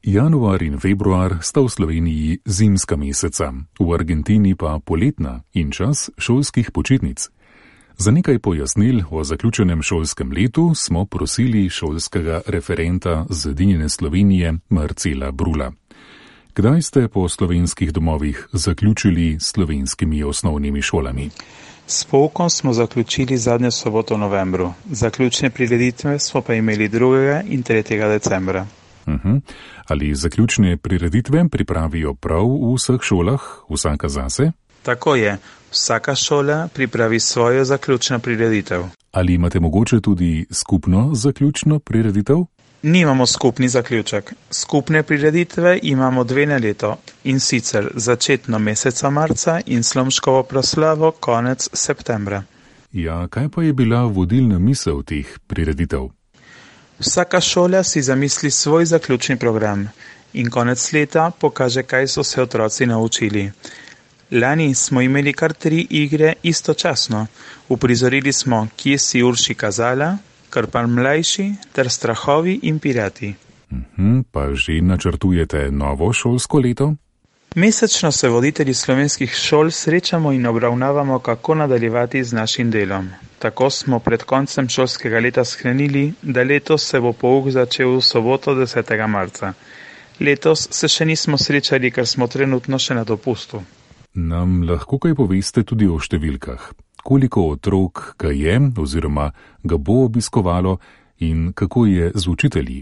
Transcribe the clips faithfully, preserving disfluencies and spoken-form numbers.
Januar in februar sta v Sloveniji zimska meseca, v Argentini pa poletna in čas šolskih počitnic. Za nekaj pojasnil o zaključenem šolskem letu smo prosili šolskega referenta Zedinjene Slovenije Marcela Brula. Kdaj ste po slovenskih domovih zaključili s slovenskimi osnovnimi šolami? S poukom smo zaključili zadnjo soboto v novembru. Zaključne prireditve smo pa imeli drugega in tretjega decembra. Uh-huh. Ali zaključne prireditve pripravijo prav v vseh šolah, vsaka zase? Tako je. Vsaka šola pripravi svojo zaključno prireditev. Ali imate mogoče tudi skupno zaključno prireditev? Nimamo skupni zaključek. Skupne prireditve imamo dve na leto, in sicer začetno meseca marca in slomškovo proslavo konec septembra. Ja, kaj pa je bila vodilna misel teh prireditev? Vsaka šola si zamisli svoj zaključni program in konec leta pokaže, kaj so se otroci naučili. Lani smo imeli kar tri igre istočasno. Uprizorili smo Kje si Urši kazala, Krpan mlajši ter Strahovi in pirati. Uh-huh, pa že načrtujete novo šolsko leto? Mesečno se voditelji slovenskih šol srečamo in obravnavamo, kako nadaljevati z našim delom. Tako smo pred koncem šolskega leta sklenili, da letos se bo pouk začel v soboto desetega marca. Letos se še nismo srečali, ker smo trenutno še na dopustu. Nam lahko kaj poveste tudi o številkah? Koliko otrok ga je oziroma ga bo obiskovalo in kako je z učitelji?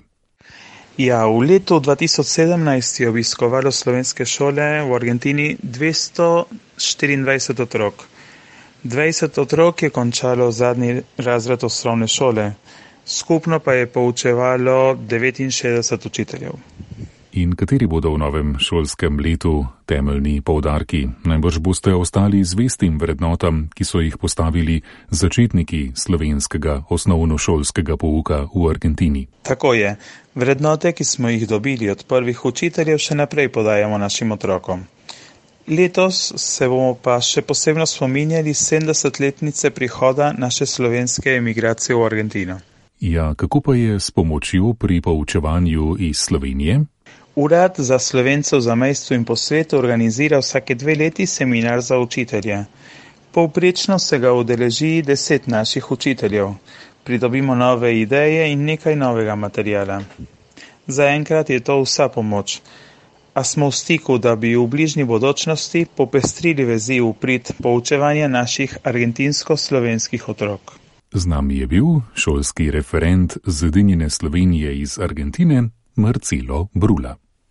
Ja, v letu dva tisoč sedemnajst je obiskovalo slovenske šole v Argentini dvesto štiriindvajset otrok. dvajset otrok je končalo zadnji razred osnovne šole, skupno pa je poučevalo devetinšestdeset učiteljev. In kateri bodo v novem šolskem letu temeljni poudarki? Najbrž boste ostali zvestim vrednotam, ki so jih postavili začetniki slovenskega osnovnošolskega pouka v Argentini. Tako je. Vrednote, ki smo jih dobili od prvih učiteljev, še naprej podajamo našim otrokom. Letos se bomo pa še posebno spominjali sedemdesetletnice prihoda naše slovenske emigracije v Argentino. Ja, kako pa je s pomočjo pri poučevanju iz Slovenije? Urad za Slovence v zamejstvu in po svetu organizira vsake dve leti seminar za učitelje. Povprečno se ga udeleži deset naših učiteljev. Pridobimo nove ideje in nekaj novega materijala. Zaenkrat je to vsa pomoč. A smo v stiku, da bi v bližnji bodočnosti popestrili vezi v prid poučevanja naših argentinsko-slovenskih otrok. Z nami je bil šolski referent Zedinjene Slovenije iz Argentine Marcelo Brula.